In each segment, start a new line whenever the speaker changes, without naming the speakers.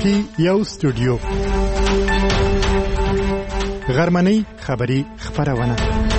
کې یو استودیو غرمنۍ خبری خبرونه.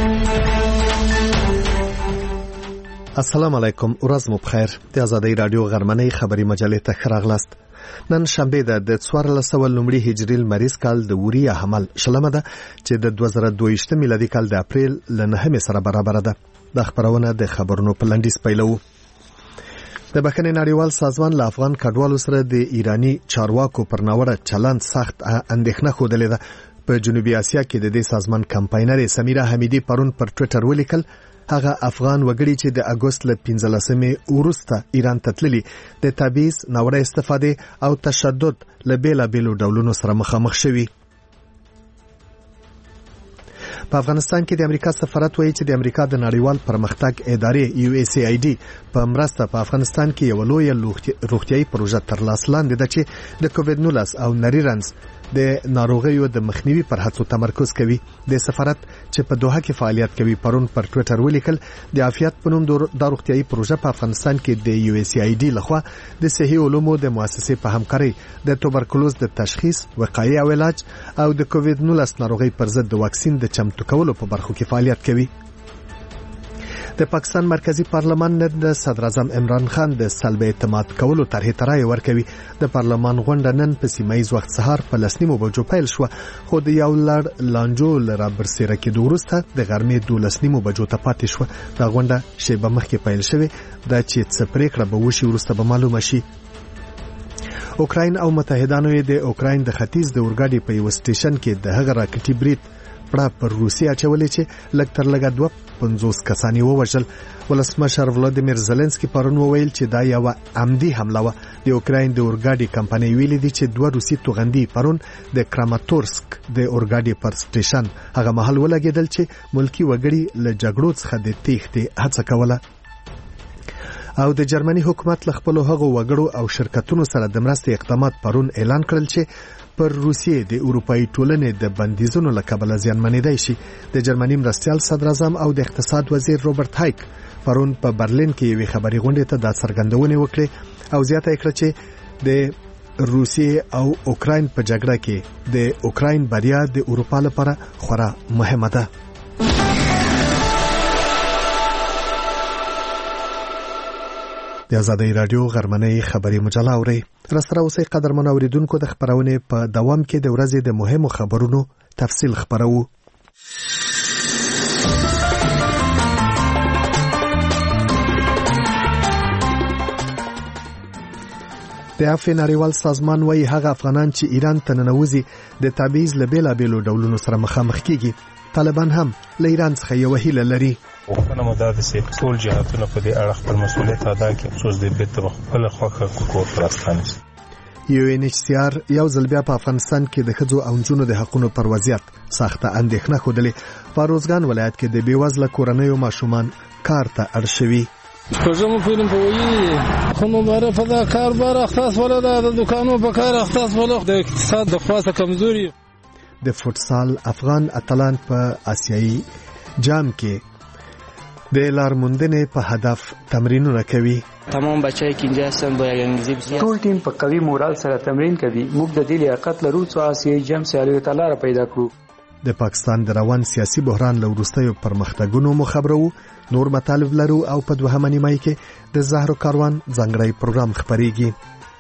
السلام علیکم، ورځ مو بخیر. د آزادۍ رادیو غرمنۍ خبری مجلې ته راغلاست. نن شنبه ده د 1400 هجری لمریز کال د وریا حمل شلمه ده چې د 2022 میلادي کال د اپریل ل 9 سره برابر ده. د خبرونه د خبرونو په لنډیز پیلو. د بخښنې نړیوال سازمان له افغان کډوالو سره د ایرانی چارواکو پر ناوړه چلند سخت اندېښنه خوده ده. په جنوبي اسیا کې د دې سازمان کمپاینر سمیرا حمیدی پرون پر ټوئیټر ولیکل هغه افغان وګړي چې د اگست ل 15 وروسته ایران ته تللي د تبعیض، ناوړه استفاده او تشدد له بیلابیلو ډولونو سره مخامخ شوي. په افغانستان کې د امریکا سفارت وایي چې د امریکا د نړیوال پرمختګ ادارې USAID په مرسته په افغانستان کې یو لوی روغتيایي پروژه تر لاس لاندې ده چې د کووډ-19 او نری رنځ د ناروغیو د مخنیوي پر هڅو تمرکز کوي. د سفارت چې په دوحه کې فعالیت کوي پرون پر ټوئیټر ولیکل د عافیت په نوم د روغتيایي پروژه په افغانستان کې د USAID لخوا د صحي علومو د مؤسسې په همکارۍ د توبرکلوز د تشخیص، وقایع او علاج او د کووډ-19 ناروغي پر ضد د واکسین د چمتو کولو په برخو کې فعالیت کوي. د پاکستان مرکزی پارلمان نن د صدر اعظم عمران خان د سلب اعتماد کولو طرحې ته رائے ورکوي. د پارلمان غونډه نن په سیمایي وخت سهار په 9 بجو پیل شو، خو د یو لړ لانجو لره برسېره کېدو وروسته د غرمې 12 بجو ته پاتې شو. دا غونډه شیبه مخکې پیل شوې ده چې څه پریکړه به وشي وروسته به معلومه شي. اوکراین او متحدانو د اوکراین د ختیځ د اورګاډي په یو سټیشن کې د هغه راکټي برید پر روسیا چولې چې لږ تر لږه 250 کسان یې ووژل. ولسمشر ولادیمیر زيلنسکي پرون وویل چې دا یو عمدي حمله و. د اوکراین د اورګاډي کمپنۍ ویلي دي چې 2 روسي توغندي پرون د کراماتورسک د اورګاډي پر سټیشن هغه محل ولګیدل چې ملکی وګړي له جګړو څخه د تېښتې هڅه کوله. او د جرمني حکومت له خپل هغو وګړو او شرکتونو سره د مرستې اقدامات پرون اعلان کړل چې پر روسیې د اروپאי ټولنې د بندیزونو له کبله زیانمنېدای شي. د جرمني مرستیال صدر اعظم او د اقتصاد وزیر روبرت هایک پرون په برلین کې یوې خبري غونډې ته د څرګندونې وکړې او زیاته کړه چې د روسیې او اوکراین په جګړه کې د اوکراین بریا د اروپا لپاره خورا مهمه ده. د آزادۍ رادیو غرمنۍ خبری مجله اوري. رسره اوسې قدرمن اوریدونکو د خبرونه په دوام کې د ورځې د مهمو خبرونو تفصیل خبرو. د عفو نړیوال سازمان وايي هغه افغانان چې ایران ته ننوځي د تبعیض له بیلابیلو ډولونو سره مخامخ کیږي. طالبان هم له ایران څخه یو هیله لري.
وخونه مدد سي ټول جهاتونه په دې اړه خپل مسؤلیت ادا کړي خصوص د بیت خپل خوخه کوکو پرستانه. UNHCR یو ځل بیا په افغانستان کې د ښځو او نجونو د حقوقو پر وضعیت سخته اندېښنه خوده. په روزګان ولایت کې د بیوزله کورنیو ماشومان کار ته اړ شوي.
کوم فلم په وی خو مبارک فدا کار بار اختصاص ولا د دکانو په کار اختصاص ولا د اقتصاد د خاصه کمزوري.
د فوتسال افغان اتلان په آسیایي جام کې د لارموندنې په هدف تمرینونه کوي.
تمام بچه‌ای که اینجا هستن با یک انگیزه بسیار
ټول ټیم په قوي مورال سره تمرین کوي. موږ د دې لیاقت لرو چې آسیایي جام سیالیو ته لار پیدا کړو.
د پاکستان د روان سیاسي بحران له وروستیو پرمختګونو مو خبرو. نور مطالب لرو او په دوهمه نیمه کې د زهرو کاروان ځانګړی پروګرام خبريږي.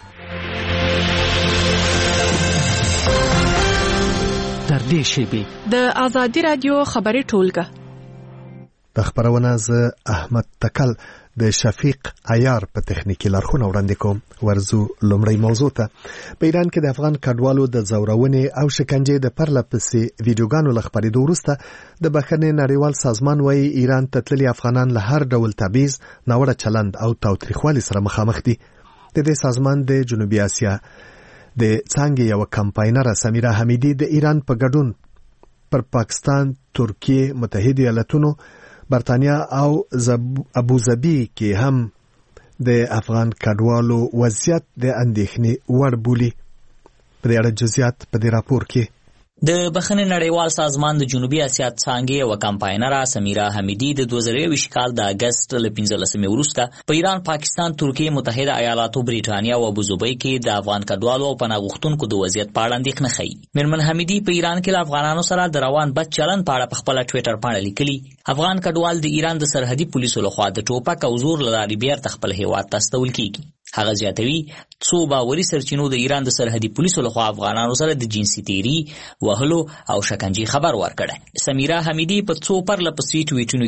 در دې شیبه
د آزادۍ رادیو خبري ټولګه
د خبرونه ز احمد تکل د شفیق عیار په تخنیکی لارښوونه وړاندې کوم. ورزو لومړی موضوع ته. په ایران کې د افغان کډوالو د زورونې او شکنجې د پرله پسې ویډیوګانو لخبرېدو وروسته د بخښنې نړیوال سازمان وايي ایران ته تللي افغانان له هر ډول تبعیض، ناوړه چلند او تاوتریخوالي سره مخامخ دي. د دې سازمان د جنوبي اسیا د څنګه یو کمپاینر سمیرا حمیدی د ایران په ګډون پر پاکستان، ترکیه، متحده ایالاتونو، برتانیا او ابوظبي کې هم د افغان کډوالو وضعیت د اندېښنې وړ بولي. په دې اړه جزئیات په دې راپور کې.
د بخښنې نړیوال سازمان د جنوبي اسیا څانګې او کمپاینره سمیرا حمیدی د 2020 کال د اگست ل 15 وروسته په ایران، پاکستان، ترکیه، متحده ایالاتو، بریټانیا او ابوظبي کې د افغان کډوالو او پناه غوښتونکو د وضعیت په اړه اندېښنه ښيي. میرمن حمیدی په ایران کې له افغانانو سره د روان بد چلن په اړه په خپل ټوئیټر باندې لیکلي: افغان کډوال د ایران د سرحدي پولیسو لخوا د ټوپک او زور له لارې بیرته خپل هیواد ته استول کیږي. هغه زیاتوي څو باوري سرچینو د ایران د سرحدي پولیسو لخوا افغانانو سره د جنسي تیری، وهلو او شکنجې خبر ورکړی. سمیرا حمیدی په څو پرلپسې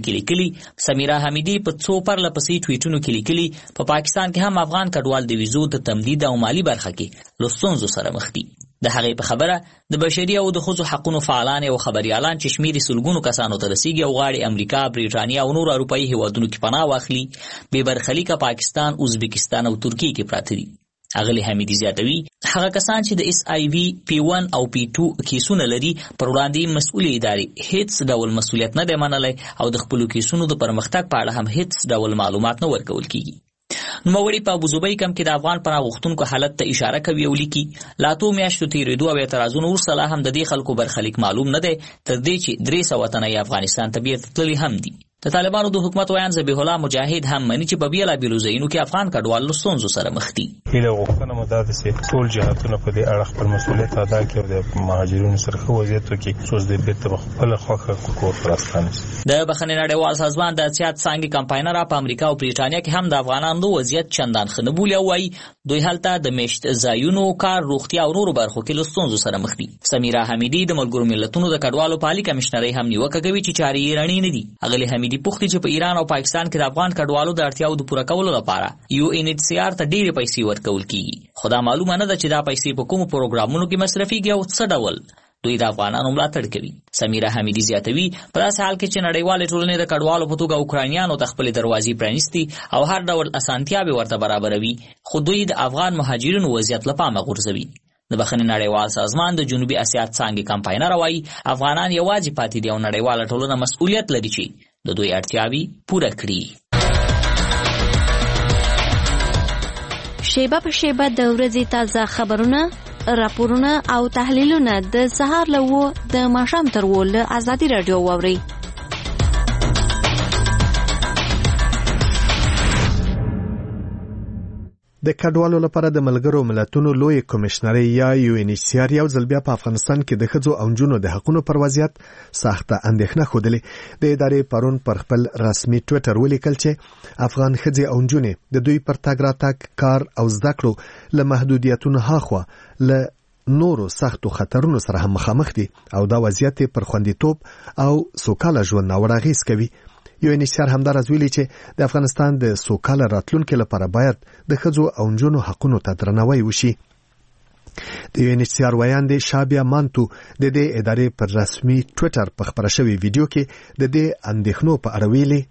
ټویټونو کې لیکلي په پاکستان کې هم افغان کډوال د ویزو د تمدید او مالی برخه کې له ستونزو سره مخ دي. د هغې په خبره د بشري او د ښځو حقونو فعالان او خبريالان چې شمېر سلګونو کسانو ته رسیږي او غواړي امریکا، بریټانیا او نور اروپایي هیوادونو کې پناه واخلي، بې برخلیکه پاکستان، ازبکستان او ترکیه کې پراته دي. اغلی حمیدی زیاتوي هغه کسان چې د SIV P1 او P2 کیسونه لري پر وړاندې مسؤلې ادارې هیڅ ډول مسؤلیت نه دی منلی او د خپلو کیسونو د پرمختګ په اړه هم هیڅ ډول معلومات نه ورکول کیږي. نوموړي په ابوظبي کم کې د افغان پناه غوښتونکو حالت ته اشاره کوي او لیکي: لا 2 میاشتو تیرېدو او اعتراضونو وروسته لا هم د دې خلکو برخلیک معلوم نه دی، تر دې چې 300 تنه افغانستان ته بیرته تللي هم دي. د طالبانو د حکومت ویان ذبیح الله مجاهد هم مني چې په بیلابیلو ځایونو کې افغان کډوال له ستونزو سره مخ دي.
هیله غوښتنه مو دا ده چې ټول جهاتونه په دې اړه خپل مسؤلیت ادا کړي او د مهاجرینو سره ښه وضعیت وکړي څو د بیرته خپل خوښه کور ته راستانه شي.
د بخښنې نړیوال سازمان د اسیا څانګې کمپاینره په امریکا او بریټانیا کې هم د افغانانو د وضعیت چندان ښه نه بولي او وایي دوی هلته د میشت ځایونو، کار، روغتیا او نورو برخو کې له ستونزو سره مخ دي. سمیرا حمیدی د ملګرو ملتونو د کډوالو په عالي کمشنرۍ هم نیوکه کوي چې چارې یې رڼې نه دي. اغلې حمیدی پوښتي چې په ایران او پاکستان کې د افغان کډوالو د اړتیاو د پوره کولو لپاره UNHCR ته ډېرې پیسې ورکول کیږي، خو دا معلومه نه ده چې دا پیسې په کومو پروګرامونو کې مصرفېږي او څه ډول دوی د افغانانو ملاتړ کوي. سمیرا حمیدی زیاتوي په داسې حال کې چې نړیوالې ټولنې د کډوالو په توګه اوکراینیانو ته خپلې دروازې پرانیستي او هر ډول اسانتیاوې ورته برابروي، خو دوی د افغان مهاجرینو وضعیت له پامه غورځوي. د بخښنې نړیوال سازمان د جنوبي اسیا څانګې کمپاینره وایي افغانان یوازې پاتې دي او نړیواله ټولنه مسؤلیت لري چې د دوی اړتیاوې پوره کړي.
شیبه په شیبه د ورځې تازه خبرونه، راپورونه او تحلیلونه د سهار له 9 د ماښام تر 10 له ازادي رادیو واورئ.
د کډوالو لپاره د ملګرو ملتونو لوی کمشنري یا UNHCR یو ځل بیا په افغانستان کې د ښځو او نجونو د حقونو پر وضعیت سخته اندېښنه ښودلې. د ادارې پرون پر خپل رسمي ټویټر ولیکل چې افغان ښځې او نجونې د دوی پر تګ راتګ، کار او زده کړو له محدودیتونو هاخوا له نورو سختو خطرونو سره هم مخامخ دي او دا وضعیت پر خوندیتوب او سوکاله ژوند ناوړه اغېز کوي. UNHCR همداراز ویلي چې د افغانستان د سوکاله راتلونکي لپاره باید د ښځو او نجونو حقونو ته درناوی وشي. د UNHCR ویاندې شابیا مانتو د دې ادارې پر رسمي ټویټر په خبره شوی ویډیو کې د دې اندېښنو په اړه ویلي: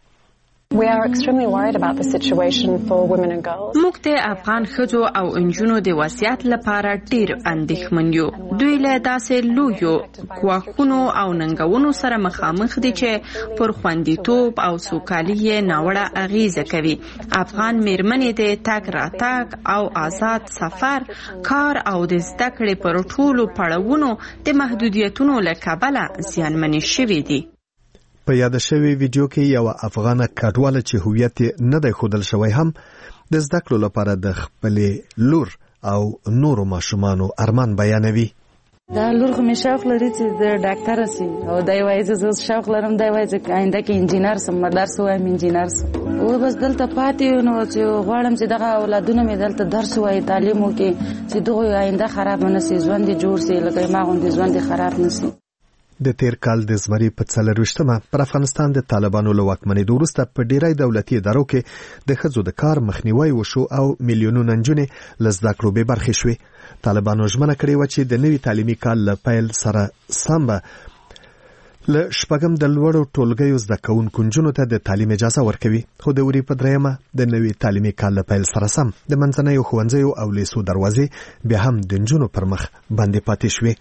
موږ د افغان ښځو او نجونو د وضعیت لپاره ډیر اندېښمن یو. دوی له داسې لویو ګواښونو او ننګونو سره مخامخ دي چې پر خوندیتوب او سوکالي یې ناوړه اغیزه کوي. افغان میرمنې د تګ راتګ او آزاد سفر، کار او د زده کړې پر ټولو پړاوونو د محدودیتونو له کبله زیانمنې شوې دي.
په یاد شوی ویډیو کې یو افغانه کډواله چې هویت نه دی ښودل شوی هم د زده کړو لپاره د خپلې لور او نورو ماشومانو ارمان بیانوي.
دا لور خو مې شوق لري چې د ډاکټره سي او دی وایي زه شوق لرم، دی وایي چې آینده کې انجینر سم، درس وایم انجینر سم. او بس دلته پاتې نو چې غواړم چې دغه اولادونه مې دلته درس وایي، تعلیم وکړي چې دغه آینده خراب نه سي، ژوند یې جوړ سي، لکه ما غوندې ژوند یې خراب نه سي.
د تیر کال د زمري په 24مه پر افغانستان د طالبانو له واکمنۍ وروسته په ډیری دولتي ادارو کې د ښځو د کار مخنیوي وشو او میلیونونه نجونې له زده کړو بې برخې شوې. طالبانو ژمنه کړې وه چې د نوي تعلیمي کال له پیل سره سم به له 6 د لوړو ټولګیو زده کوونکو نجونو ته د تعلیم اجازه ورکوي، خو د وري په 3مه د نوي تعلیمي کال له پیل سره سم د منځنیو ښوونځیو او لیسو دروازې بیا هم د نجونو پر مخ باندې پاتې شوې.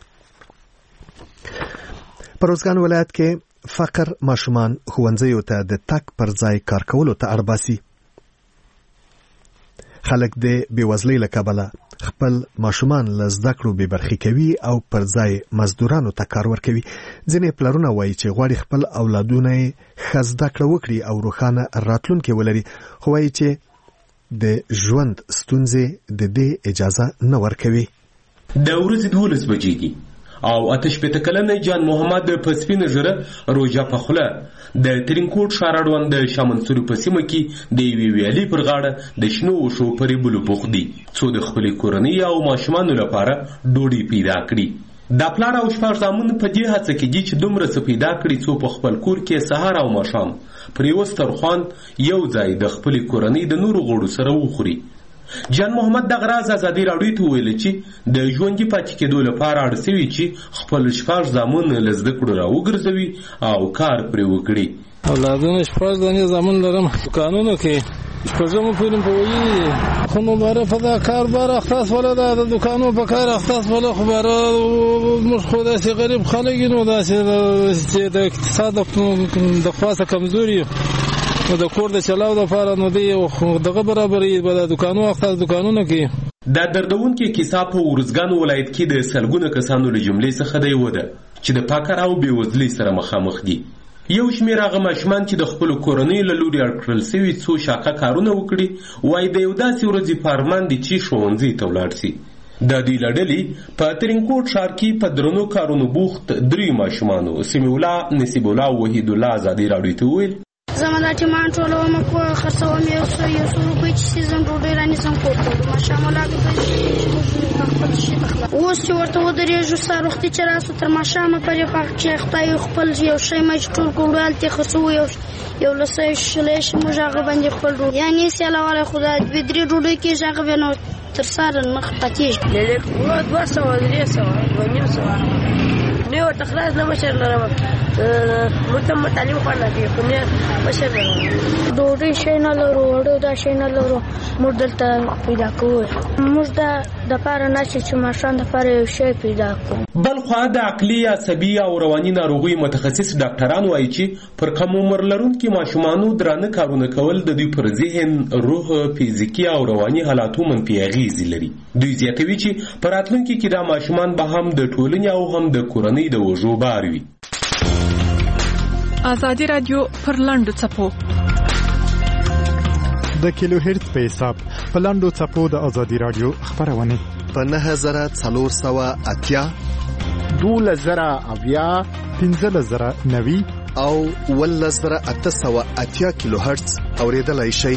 په روزګان ولایت کې فقر ماشومان ښوونځیو ته د تک پر ځای کار کولو ته اړ باسي. خلک د بېوزلۍ له کبله خپل ماشومان له زده کړو بې برخې کوي او پر ځای مزدورانو ته کار ورکوي. ځینې پلرونه وایي چې غواړي خپل اولادونه یې ښه زده کړه وکړي او روښانه راتلونکی ولري، خو وایي چې د ژوند ستونزې د دې اجازه نه ورکوي.
د ورځې 12 بجې دي او 88 کلنه جان محمد په سپینه ژره روژه په خوله د ترینکوټ ښار اړوند د شاه منصور په سیمه کې د یوې ویالې پر غاړه د شنو وښو پرې بلو بوخت دي څو د خپلې کورنۍ او ماشومانو لپاره ډوډۍ پیدا کړي. دا پلار او شپږ زامن په دې هڅه کې دي چې دومره څه پیدا کړي څو په خپل کور کې سهار او ماښام پر یو سترخوان یو ځای د خپلې کورنۍ د نورو غړو سره وخوري. جان محمد دغه راز ازادي راډیو ته ویل چې د ژوندي پاتې کېدو لپاره اړ شوي چې خپل شپږ زامن له زده کړو راوګرځوي او کار پرې وکړي.
اولادونه شپږ دانې زامن لرم دوکانونو کې شپږم پورې په وایي خو نو باره په دا کار باره اختص ولا دا د دوکانو په کار اختص ولا خو باره موږ خو داسې غریب خلک یو نو داسې چې د اقتصاد د خاصه کمزوري او د کور د چلاو لپاره نو دی دغه برابرې به د دوکانو اختص دوکانونو کې.
دا دردونکې کیسه په ارزګان ولایت کې د سلګونه کسانو له جملې څخه دی وده چې د فقر او بېوزلۍ سره مخامخ دي. یو شمېر هغه ماشومان چې د خپلو کورنیو له لوري اړکړل سوي څو شاقه کارونه وکړي وایي د یو داسې ورځې په ارمان دي چې ښوونځي ته ولاړ سي. د دوی له ډلې په ترینکوټ ښار کې په درنو کارونو بوخت 3 ماشومانو سمیع الله، نصیب الله او وحید الله ازادي راډیو ته وویل
زما دا ټیمان ټولوم کو خرڅوم یو څو روپۍ چې سیزن ډوډۍ رانیسم کور ته ماشاءالله اوس چې ورته ودرېږو سهار وختي چې راسو تر ماښامه پرې چې خدای خپل یو شی مې ټول کړو ته خرڅو یو لسه شلې موږ هغه باندې خپل ډوډۍ یعنی سیاله والا خدای دې درې ډوډۍ کې هغه ونه تر سره نه پاتېږي له 200 نه ورته خلاص نه مشر لرم متم تعلیم خانه کې خو نه مشر لرم ډوډۍ شي نه لرو وړو دا شي نه لرو موږ دلته پیدا کوو موږ د پاره نه چې ماشان د پاره یو شی پیدا کوو.
بل خو د عقلي عصبي او رواني ناروغي متخصص ډاکټران وایي چې پر کم عمر لرونکو ماشومانو درانه کارونه کول د دوی پر ذهن، روح، فزیکي او رواني حالاتو منفي اغېزې لري. دوی زیاتوي چې په راتلونکي کې دا ماشومان به هم د ټولنې او هم د کورنۍ د وژو بار وي.
ازادي رادیو پر لاندو څپو
د کیلو هرتز په حساب په لاندو څپو د ازادي رادیو خبرونه
په 9480
12090 15090
او 11880 کیلو هرتز اوریدلای شئ.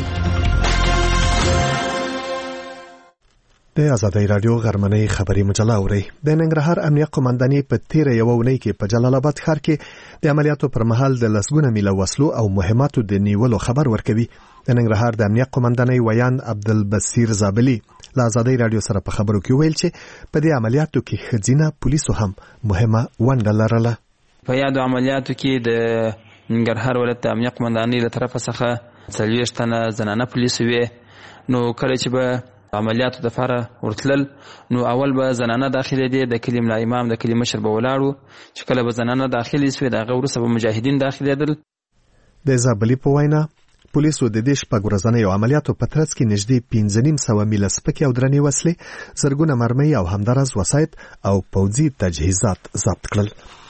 د ازادي رادیو غرمنۍ خبري مجله اوري. د ننګرهار امنیه قومنداني په تیر یو ونې کې په جلال آباد ښار کې د عملیاتو پر مهال د لسګونه میله وسلو او مهماتو د نیولو خبر ورکوي. د ننګرهار د امنیه قومنداني ویان عبدالبصیر زابلی له ازادي رادیو سره په خبرو کې ویل چې په دې عملیاتو کې ښځینه پولیسو هم مهمه ونډه لرله.
په یادو عملیاتو کې د ننګرهار ولایت د امنیه قومنداني له طرفه څخه 40 تنه زنانه پولیسو وي. نو کله چې به عملیاتو د لپاره ورتلل نو اول به زنانه داخلي دي د کلی ملا امام د کلی مشر به ولاړو چې کله به زنانه داخلي سوي د غوړو سبب مجاهدین داخلي دل.
د زابلی په وینا پولیسو د دې شپږ ورځنیو عملیاتو په ترڅ کې نږدې 1500 میله سپکې او درنې وسلې، زرګونه مرمۍ او همدارس وسایط او پوځي تجهیزات ضبط کړل.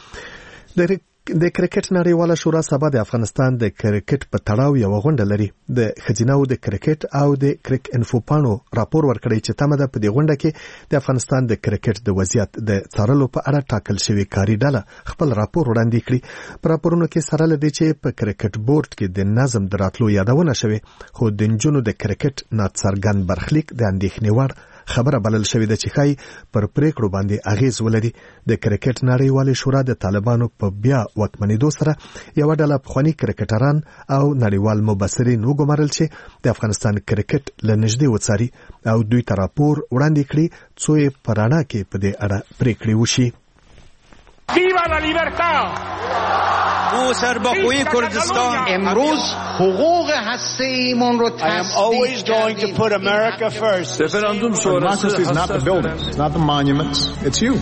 د کرکټ نړیواله شورا سبا د افغانستان د کرکټ په تړاو یو غونډه لري. د خزینو د کرکټ او د کرک انفو پانو راپور ورکړی چې تمه ده په دې غونډه کې د افغانستان د کرکټ د وضعیت د څارلو په اړه ټاکل شوی کاري ډله خپل راپور وړاندې کړي. په راپورونو کې سره لدی چې په کرکټ بورډ کې د نظم د راتلو یادونه شوی، خو د نجونو د کرکټ ناڅرګند برخلیک د اندېښنې وړ خبره بلل شوې ده چې ښایي پر پریکړو باندې اغیز ولري. د کرکټ نړیوالې شورا د طالبانو په بیا واکمنېدو سره یو ډله پخواني کرکټران او نړیوال مبصرین وګمارل چې د افغانستان کرکټ له نږدې وڅاري او دوی ته راپور وړاندې کړي څو یې په رڼا کې په دې اړه پریکړې وشي.
ویوا لا لیبرتا
او سربخوی کردستان
امروز حقوق هسته‌ایمون رو
always going to put America first.
Referendum sonrası is not the buildings, not the monuments, it's you.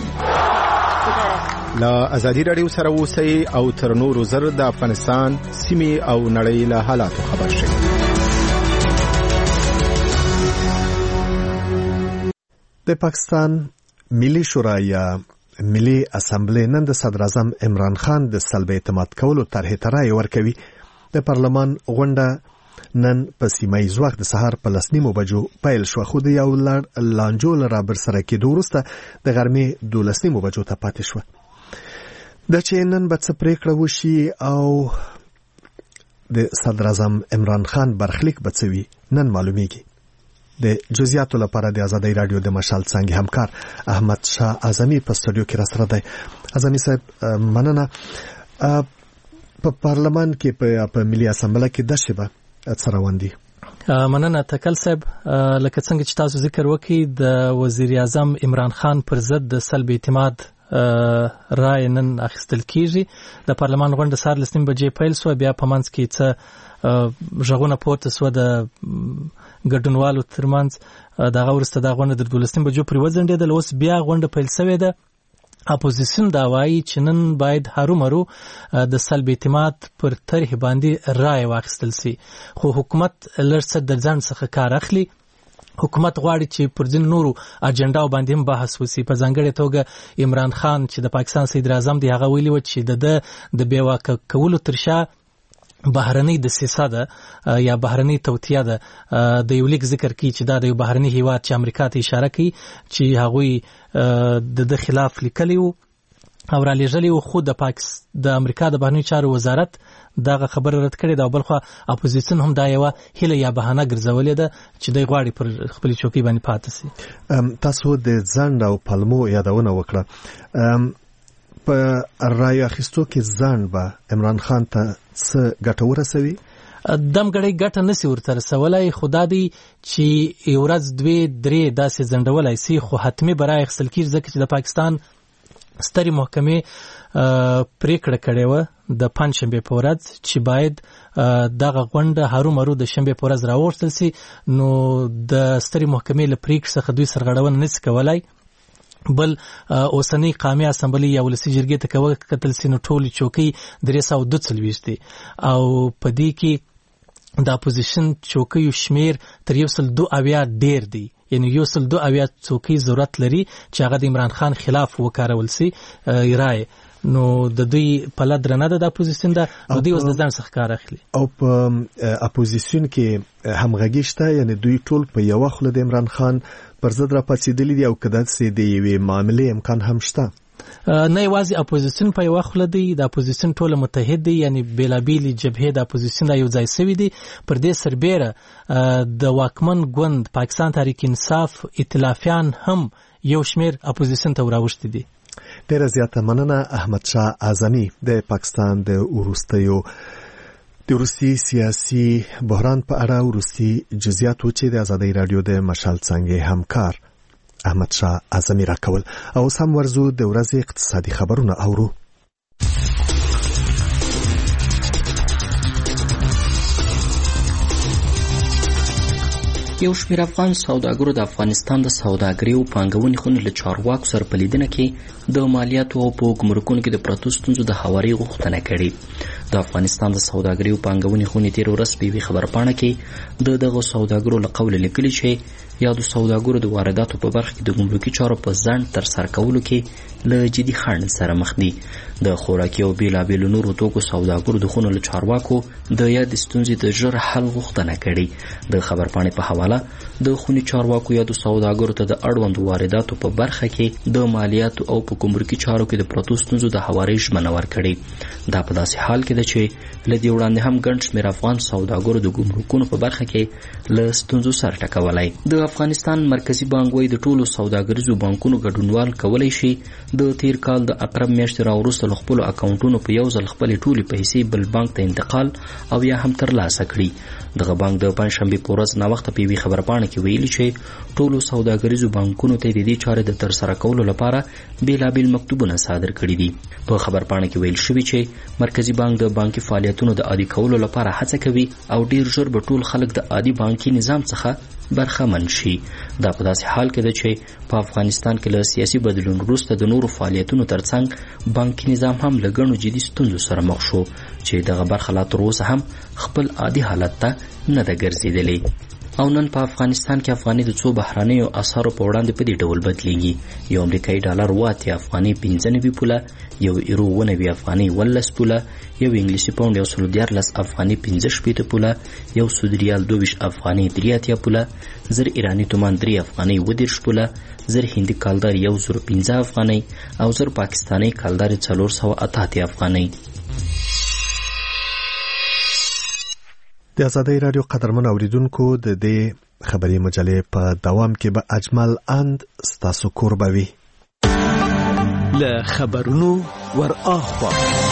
لا ازادي رادیو سره اوسئ او تر نورو زر د افغانستان سیمې او نړۍ له حالاتو خبر شئ.
د پاکستان ملي شورا یا ملي اسمبلی نن د صدر اعظم عمران خان د سلب اعتماد کولو طرحې ته رایه ورکوي. د پارلمان غونډه نن په سیمه ییز وخت د سهار په 10:30 بجو پیل شو، خو د یو لانجو له رابرسره کېدو وروسته د غرمې 12:30 بجو ته پاتې شوه. د چې نن به څه پریکړه وشي او د صدر اعظم عمران خان برخلیک به څه وي نن معلومیږي. د جزئیاتو لپاره د آزادۍ رادیو د مشال څانګې همکار احمد شاه اعظمي په سټوډیو کې راسره دی. اعظمي صاحب مننه. په پارلمان کې په ملي اسمبلی کې د شبه څه روان دي؟
مننه تکل صاحب. لکه څنګه چې تاسو ذکر وکړي د وزیر اعظم عمران خان پر ضد د سلب اعتماد رای نن اخیستل کیږي. د پارلمان غونډه سهار 10:30 بجې پیل شو، بیا په منځ کې څه ژغونه پورته شو د ګډونوالو ترمنځ. دغه وروسته د غونډه د 12:30 بجو پورې وځنډېدل. اوس بیا غونډه پیل شوې ده. اپوزیشن دا وایي چې نن باید هرومرو د سلب اعتماد پر طرح باندې رای واخیستل شي، خو حکومت لږ څه د ځان څخه کار اخلي. حکومت غواړي چې پر ځین نورو اجنډاو باندې هم بحث وشي. په ځانګړې توګه عمران خان چې د پاکستان صدر اعظم دی هغه ویلي و چې د بیواکه کولو تر شا بهرنۍ دسیسه ده یا بهرنۍ توطیه ده. د یو لیک ذکر کوي چې دا د یو بهرني هیواد چې امریکا ته اشاره کوي چې هغوی د خلاف لیکلی وو او را لېږلی وو، خو د امریکا د بهرنیو چارو وزارت دغه خبره رد کړې ده. او بلخوا اپوزیشن هم دا یوه هیله یا بهانه ګرځولې ده چې دوی غواړي پر خپلې چوکۍ باندې پاتې شي.
تاسو د ځنډ او پلمو یادونه وکړه. په رایو اخیستو کې ځنډ به عمران خان ته څه ګټه ورسوي؟
دمګړی ګټه نسی ورته رسولی، خو دا دی چې یو ورځ 2-3 داسې ځنډولی سي، خو حتمي به رایه اخیستل کېږي ځکه چې د پاکستان سترې محکمې پریکړه کړې وه د پنجشنبې په ورځ چې باید دغه غونډه هرومرو د شنبې په ورځ راوړل شي. نو د سترې محکمې له پریکړې څخه دوی سرغړونه نشي کولای. بل اوسنۍ قومي اسمبلی یا ولسي جرګې ته کتل سي نو ټولې چوکۍ 342 دي او په دې کې د اپوزیشن چوکیو شمیر تر 102 ډیر دی، یعنی 102 چوکۍ ضرورت لري چې هغه د عمران خان خلاف وکارول سي رای. نو د دوی په لدر نه د اپوزیشن ده او دوی اوس د ځان څخه کار اخلي.
او په اپوزیشن کې همغږي شته، یعنی دوی ټول په یو خله د عمران خان پر ضد راپاڅېدلي دي او کله چې د یوې معاملې امکان هم شته.
نه یوازې اپوزیشن په یو خله دی، د اپوزیشن ټول متحد دي، یعنی بیلابیل جبهې د اپوزیشن یو ځای شوي دي. پر دې سربیره د واکمن ګوند پاکستان تحریک انصاف ائتلافیان هم یو شمیر اپوزیشن ته راوښتي دي.
ډیره زیاته مننه احمد شاه اعظمي. د پاکستان د وروستي سیاسي بحران په اړه وروستي جزئیات چې د آزادۍ رادیو د مشال څانګې همکار احمد شاه اعظمي راکول. او سم ورزو د ورځې اقتصادي خبرونه اورو.
یو شمېر افغان سوداګرو د افغانستان د سوداګرۍ او پانګونې خونې له چارواکو سره په لیدنه کې د مالیاتو او په ګمرکونو کې د پرتو ستونزو د هواري غوښتنه کړې. د افغانستان د سوداګرۍ او پانګونې خونې تېره ورځ په یوې خبرپاڼه کې د دغو سوداګرو له قوله لیکلي چې یادو سوداګرو د وارداتو په برخه کې د ګمرکي چارو په ځنډ ترسره کولو کې له جدي خنډ سره مخ دي. د خوراکي او بیلابیلو نورو توکو سوداګرو د خونو له چارواکو د یاد ستونزې د ژر حل غوښتنه کړې. د خبرپاڼې په حواله د خونې چارواکو یادو سوداګرو ته د اړوندو وارداتو په برخه کې د مالیاتو او په ګمرکي چارو کې د پرتو ستونزو د هواري ژمنه ورکړې. دا په داسې حال کې ده چې له دې وړاندې هم ګڼ شمېر افغان سوداګرو د ګمرکونو په برخه کې له ستونزو سر ټکولی. د افغانستان مرکزي بانک وایي د ټولو سوداګریزو بانکونو ګډونوال کولی شي د تیر کال د اقرب میاشتې راوروسته له خپلو اکاونټونو په یو ځل خپلې ټولې پیسې بل بانک ته انتقال او یا هم ترلاسه کړي. دغه بانک د پنجشنبې په ورځ ناوخته په یوې خبرپاڼه کې ویلي چې ټولو سوداګریزو بانکونو ته د دې چارې د ترسره کولو لپاره بیلابیل مکتوبونه صادر کړي دي. په خبرپاڼه کې ویل شوي چې مرکزي بانک د بانکي فعالیتونو د عادي کولو لپاره هڅه کوي او ډیر ژر به ټول خلک د عادي بانکي نظام څخه برخمن شي. دا په داسې حال کې ده چې په افغانستان کې له سیاسي بدلون وروسته د نورو فعالیتونو ترڅنګ بانکي نظام هم له ګڼو جدي ستونزو سره مخ شو چې دغه برخه لا تر اوسه هم خپل عادي حالت ته نه ده ګرځېدلې. او نن په افغانستان کې افغاني د څو بهرانیو اسعارو په وړاندې په دې ډول بدلیږي. یو امریکایي ډالر 8 افغاني 95 پوله، یو یورو 9 افغاني 18 پوله، یو انګلیسي پاوند 114 افغاني 15 پوله، یو سعودي ریال 22 افغاني 83 پوله، زر ایرانی تومان 3 افغاني 20 پوله، زر هندي کالدار 115 افغاني او زر پاکستاني کالدار 488 افغاني.
د آزادۍ رادیو قدرمن اوریدونکو د دې خبري مجلې په دوام کې به اجمل اند ستاسو قربوي
له خبرونو ور اخوا.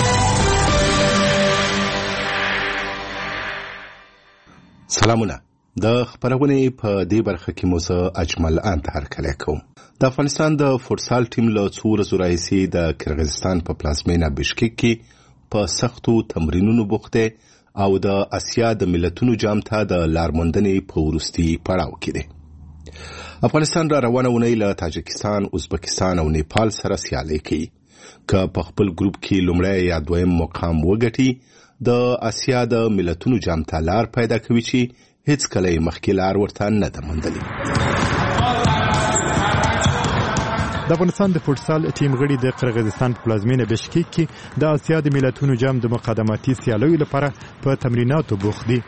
سلامونه. د خبرونې په دې برخه کې موږ اجمل اند هرکلی کوم. د افغانستان د فوټسال ټیم له څو ورځو راهیسې د کرغیزستان په پلازمینه بشکک کې په سختو تمرینونو بوخت دی او د اسیا د ملتونو جام ته د لارموندنې په وروستي پړاو کې دی. افغانستان را روانه ونې له تاجکستان، ازبکستان او نیپال سره سیالي کوي. که په خپل ګروپ کې لومړی یا دویم مقام وګټي، د اسیا د ملتونو جام ته لار پیدا کوي چې هیڅ کله مخکې لار ورته نه ده موندلې.
د افغانستان د فوټسال ټیم غړي د قرغیزستان په پلازمینه بشکک کې د اسیا د ملتونو جام د مقدماتي سیالیو لپاره په تمریناتو بوخت دي.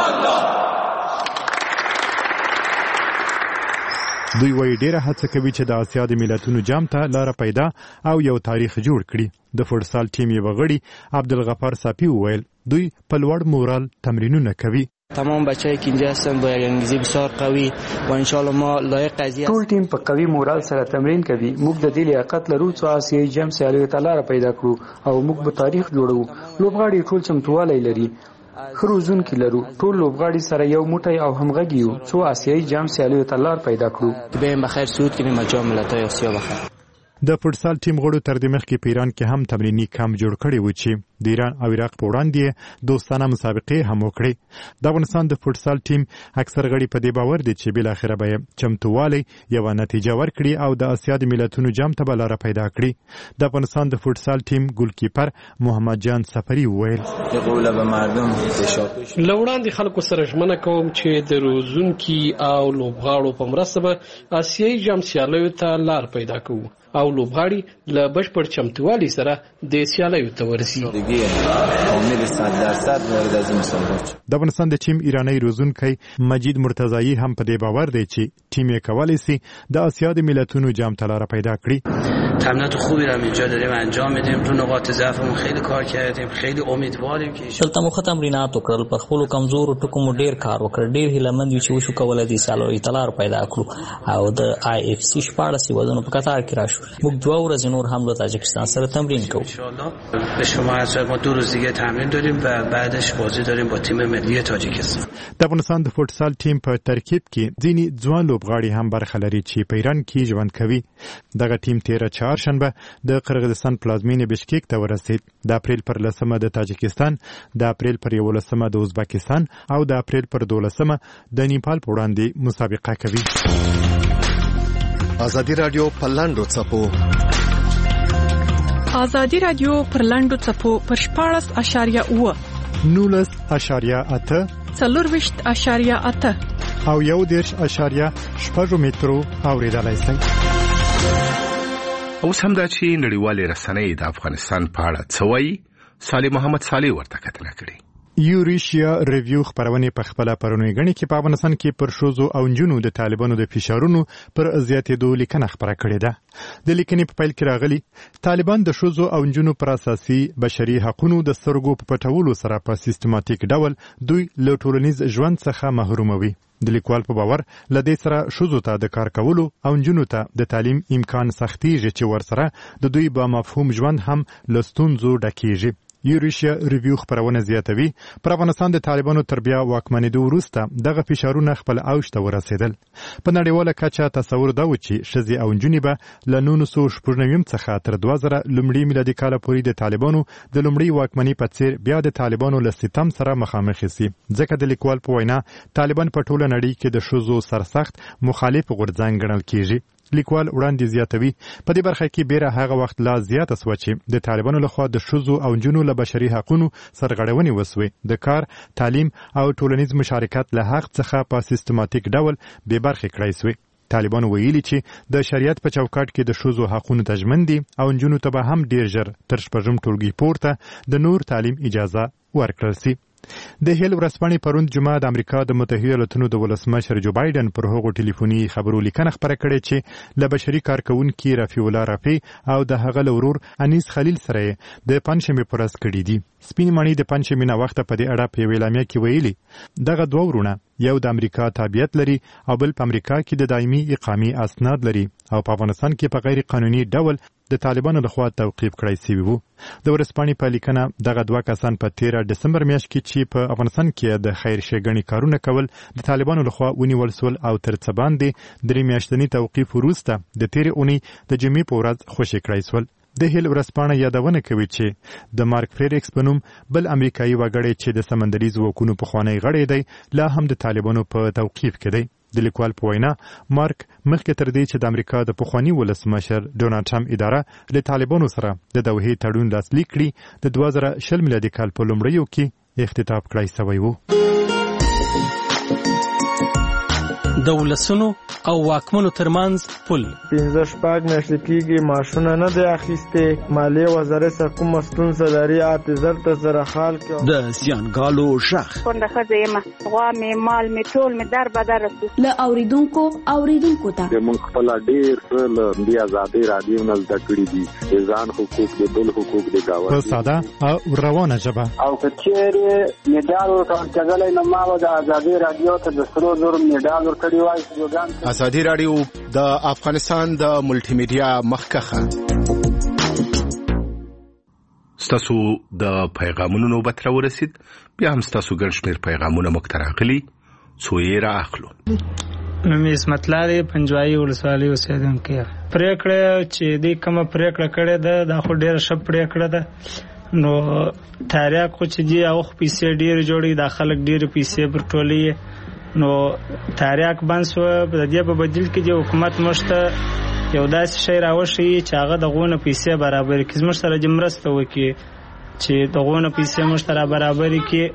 دوی وايي ډیره هڅه کوي چې د اسیا د ملتونو جام ته لار پیدا او یو تاریخ جوړ کړي. د فوټسال ټیم یو غړي عبدالغفار صافی وویل دوی په لوړ مورال تمرینونه کوي.
تمام بچه‌ای که اینجا هستن با یک انگیزه بسیار قوي و ان شاء الله ما لایق قضیه
ټول ټیم په قوي مورال سره تمرین کوي. موږ د دې لیاقت لرو چې آسیایي جام سیالیو ته لار پیدا کړو او موږ به تاریخ جوړو. لوبغاړي ټول چمتووالی لري. خروزونکي لرو. ټول لوبغاړي سره یو موټی او همغږي یو چې آسیایي جام سیالیو ته لار پیدا کړو.
به بخیر سعود کنیم جام ملت‌های آسیا بخیر.
د فوټسال ټیم غړو تر دې مخکې په ایران کې هم تمرینی کمپ جوړ کړی و چې د ایران او عراق په وړاندې دوستانه مسابقې هم وکړي. د افغانستان د فوټسال ټیم اکثر غړي په دې باور دي چې بل اخره به چمتووالی یو نتیجه ورکړي او د اسیا د ملتونو جام ته بلاره پیدا کړي. د افغانستان د فوټسال ټیم ګولکیپر محمد جان سفری وویل
لوړاندې خلکو سره ژمنه کوم چې د روزونکي او لوبغاړو په مرسته به آسیایي جام سیالیو ته لار پیدا کوو او لوبغاړي له بشپړ چمتووالي سره د سیالیو ته ورسي.
د افغانستان د ټیم ایرانی روزونکی مجید مرتضایی هم په دې باور دی چې ټیم یې کولی سي د اسیا د ملتونو جام ته لار پیدا کړي.
تمرینات خوبی رو اینجا داریم انجام میدیم. رو نقاط ضعفمون خیلی کار کردیم. خیلی امیدواریم که
دلته مو تمرینات وکړل، پر خپل کمزور ټکو مو ډیر کار وکړ. ډیر هیلمند یو چې وشو کولای دي سالوري تلار پیدا کړو او د آی اف سی 14 ودونو په قطار کې راشو. موږ 2 ورځې نور هم له تاجکستان سره تمرین کوو.
ان شاء الله به شما ما 2 روز دیگه تمرین داریم و بعدش بازی داریم با تیم ملی تاجیکستان.
د افغانستان د فوټسال ټیم په ترکیب کې ځینې ځوان لوبغاړي هم برخه لري چې په ایران کې ژوند کوي. دغه ټیم 13 چهارشنبه د قرغیزستان پلازمینه بشکک ته ورسید. د اپریل پر 10مه د تاجکستان، د اپریل پر 11مه د ازبکستان او د اپریل پر 12مه د نیپال په وړاندې مسابقه کوي.
آزادي رادیو په لاندو څپو
آزادي رادیو پر لاندو څپو پر 14.8
19.8
40.8
او 1.6 مترو اوریدلای شئ.
اوس هم دا چې نړیوالې رسنۍ د افغانستان په اړه څه وایي، صالح محمد صالح ورته کتنه کړې.
یوریشیا ریویو خبرونه په خپل پرونی غني کې په افغانستان کې پر شوزو او جنونو د طالبانو د فشارونو پر زیاتېدو لیکنه خبره کړې ده. د لیکنې په پیل کې راغلي طالبان د شوزو او جنونو پر اساسي بشري حقوقو د سترګو په پټولو سره په سیستماتیک ډول دوی له ټولنیز ژوند څخه محروموي. د لیکوال په باور لدې سره شوزو ته د کار کولو او جنونو ته د تعلیم امکان سختيږي چې ورسره د دوی با مفهوم ژوند هم لستونزو ډکیږي. یوریشیا ریویو خبرونه زیاتوي پر افغانستان د طالبانو تربیه واکمنېدو وروسته دغه فشارونه خپل اوج ته ورسېدل. په نړیواله کچه تصور دا و چې ښځې او نجونې به له 1999 څخه تر 2000 لومړي میلادي کال پورې د طالبانو د لومړي واکمنۍ په څیر بیا د طالبانو له ستم سره مخامخ شي. ځکه د لیکوال په وینا طالبان په ټوله نړۍ کې د ښځو سرسخت مخالف غورځنګ ګڼل کیږي. لیکوال وړاندې زیاتوي په دې برخه کې بیره هغه وخت لا زیاته سوه چې د طالبانو لخوا د ښځو او نجونو له بشري حقونو سرغړونې وسوې د کار تعلیم او ټولنیز مشارکت له حق څخه په سیستماتیک ډول بې برخې کړای سوې. طالبانو ویلي چې د شریعت په چوکاټ کې د ښځو حقونو ته ژمن دي او نجونو ته به هم ډیر ژر تر شپږم ټولګي پورته د نور تعلیم اجازه ورکړل سي. د هیل ورځپاڼې پروند جمعه د امریکا د متحده ایالاتونو د ولسمشر جو بایدن پر هغو ټلیفوني خبرو لیکنه خپره کړې چې له بشري کارکونکي رفیع الله رفیع او د هغه له ورور انیس خلیل سره د پنجشنبې په ورځ کړي دي. سپین ماڼۍ د پنجشنبې ناوخته په دې اړه په یوې اعلامیه کې ویلي دغه دوه ورونه یو د امریکا تابعیت لري او بل په امریکا کې د دایمي اقامې اسناد لري او په افغانستان کې په غیر قانوني ډول د طالبانو لخوا توقیف کړای شوی وو. د ورځپاڼې په لیکنه دغه دوه کسان په 13 دسمبر میاشت کې چې په افغانستان کې د خیر ښېګڼې کارونه کول د طالبانو لخوا ونیول سول او تر څه باندې 3 میاشتني توقیف وروسته د تیرې اونۍ د جمعې په ورځ خوشي کړای سول. د هیل ورځپاڼه یادونه کوي چې د مارک فریډریکس په نوم بل امریکایي وګړی چې د سمندري ځواکونو پخوانی غړی دی لا هم د طالبانو په توقیف کې دی. د لیکوال په وینا مارک مخکې تر دې چې د امریکا د پخواني ولسمشر ډونالډ ټرمپ اداره له طالبانو سره د دوحې تړون لاسلیک کړي د 2020 میلادي کال په لومړیو کې اختتام کړای شوی وو.
د ولسونو او واکمنو ترمنځ پل
15 میاشتې کېږي معاشونه نه دی اخیستې مالیې وزارت څخه کومه ستونزه لري اته زر ته زره خال کې
د زیانګالو شخ
کونډه ښځه یم غوا مې مال مې ټول مې در بدر رسو
له اوریدونکو ته
موږ خپل ډېر څه له دې ازادۍ رادیو نه زده کړي دي د ځان حقوق د بل حقوق د گاونډي
په ساده او روانه ژبه
او کچېرې میډال ورکول کېدلی نو ما به د ازادۍ رادیو ته د سرو زرو میډال ورکړی وای.
ازادي رادیو د افغانستان د ملټي میډیا مخکخه
ستاسو د پیغامونو نوبت را ورسید. بیا هم ستاسو ګڼ شمېر پیغامونه موږ ته راغلي څو یې را اخلو.
نوم اسمت الله دی پنجوایي ولسوالۍ اوسېدونکی یم. پرېکړه چې دې کومه پرېکړه کړې ده دا خو ډېره ښه پرېکړه ده. نو تاریخ خو چې دي هغه خو پیسې ډېرې جوړوي دا خلک ډېرې پیسې پر ټولوي نو تاریخ بند سو د دې په بدیل کې چې حکومت مشته یو داسې شی راوښي چې هغه دغونه پیسې برابر کړي زموږ سره جمرسته وکړي چې دغونه پیسې مشته برابر کړي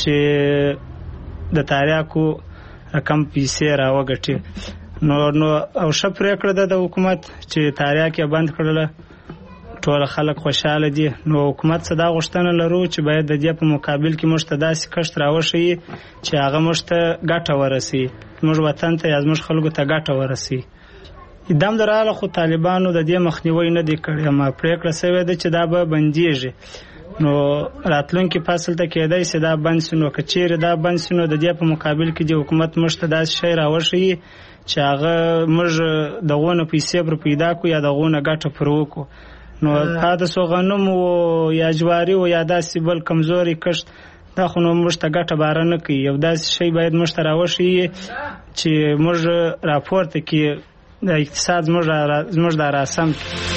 چې د تاریخو رقم پیسې راوګټي نو او ښه پرېکړه ده د حکومت چې تاریخ یې بند کړله ټول خلک خوشاله دي. نو حکومت څه دا غوښتنه لرو چې باید د دې په مقابل کې موږ ته داسې کښت راوښیي چې هغه موږ ته ګټه ورسي موږ وطن ته یا زموږ خلکو ته ګټه ورسي. دام دراله خو طالبانو د دې مخنیوي نه دی کړی اما پرېکړه شوې ده چې دا به بندیږي نو راتلونکي فصل ته کېدای شي دا بند شي. نو که چیرې دا بند شي نو د دې په مقابل کې چې حکومت موږ ته داسې شی راوښیي چې هغه موږ دغونه پیسې پر پیدا کړو یا دغونه ګټه پر وکړو. نو پاده سو غنم او یا جواری او یا داسې بل کمزوري کښت دا خو نو موږ ته ګټه باره نه کوي. یو داسې شی باید موږ ته راوښیي چې موږ راپورته کړي د اقتصاد زموږ د راسم.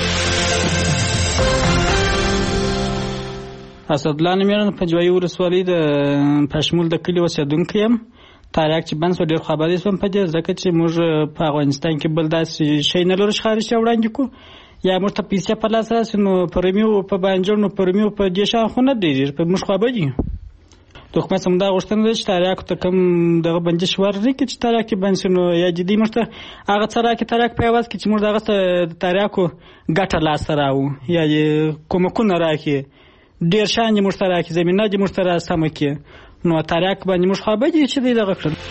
اسدالله نومیان پنجوایي ولسوالۍ د پشمول د کلي اوسېدونکی یم. تاریخ چې بند سو ډېر خوابدی سوم په دې ځکه چې موږ په افغانستان کې بل داسې شی نه لرو چې خارج ته وړاندې کړو یا موږ ته پیسې په لاس راسي نو پرمیو په بانجوړ نو پرمیو په دې شان خو نه ډېر په موږ خوابدي د حکومت هم دا غوښتنه ده چې تاریخ ته کوم دغه بندش ورکړي چې تاریخ کې بند شي نو یا جدي موږ ته هغه څه راکړي تاریخ په عوض کې چې موږ دغه د تاریخو ګټه لاسته راوړو یا کومکونه راکړي ډېر شان یې موږ ته راکړي زمینه دې موږ ته راسمه کړي نو تاریخ باندې موږ خوابدي چې دی دغه کړل.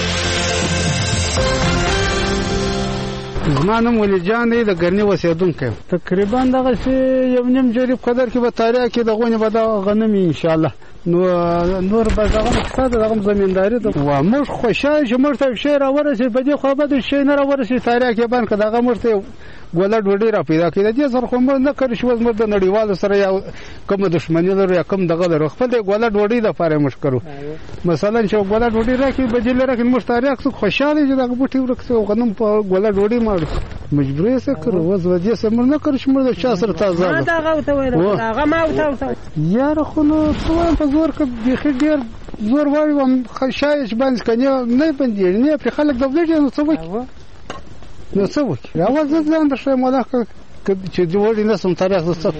زما نوم ولی جان دی د ګرنی اوسېدونکی تقریبا دغه یو نیم جریب قدر کې به تاریخ کې دغونه به د غنم ان شاء الله نور به دغه اقتصاد دغه زمینداری ده و موږ خوشاله چې موږ ته شی راورسي په دې خو به شی نه راورسي تاریخ کې باندې دغه موږ ته ګوله ډوډۍ را پیدا کړي د دې سره خو موږ نه کړی شو موږ د نړیوالو سره یا کوم دښمنی لرو یا کوم دغه لرو خپل ګوله ډوډۍ د فارې مش کړو مثلا چې ګوله ډوډۍ راکې بدیل راکې موږ تاریخ څخه خوشاله چې دغه بوټي ورکسو غنم په ګوله ډوډۍ ماړو مجبورې سره کړو وز ودې سره موږ نه کړی شو موږ د چا سره تازه
هغه ته وایي هغه ما وته
یار خو نو څو په زور کې بخې ډیر زور وایي خشایش باندې کنه نه باندې نه په خلک د ولې نو څه وایي نو څه وکړي اول ځان د ښه مالک چې جوړی نه سم تاریخ زسته.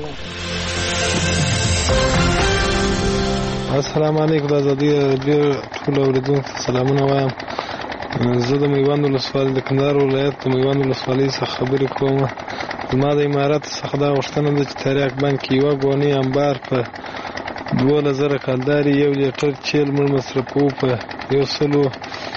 السلام علیکم د ازادي راډیو ټول اوریدونکو سلامونه وایم. زه د میوند ولسوالۍ د کندهار ولایت د میوند ولسوالۍ څخه خبرې کوم. زما د امارات څخه دا غوښتنه ده چې تریاک بانک کې یوه ګونۍ انبار په 12,000 کلدارې 1 لیټر چیل مړ مصرفوو په 100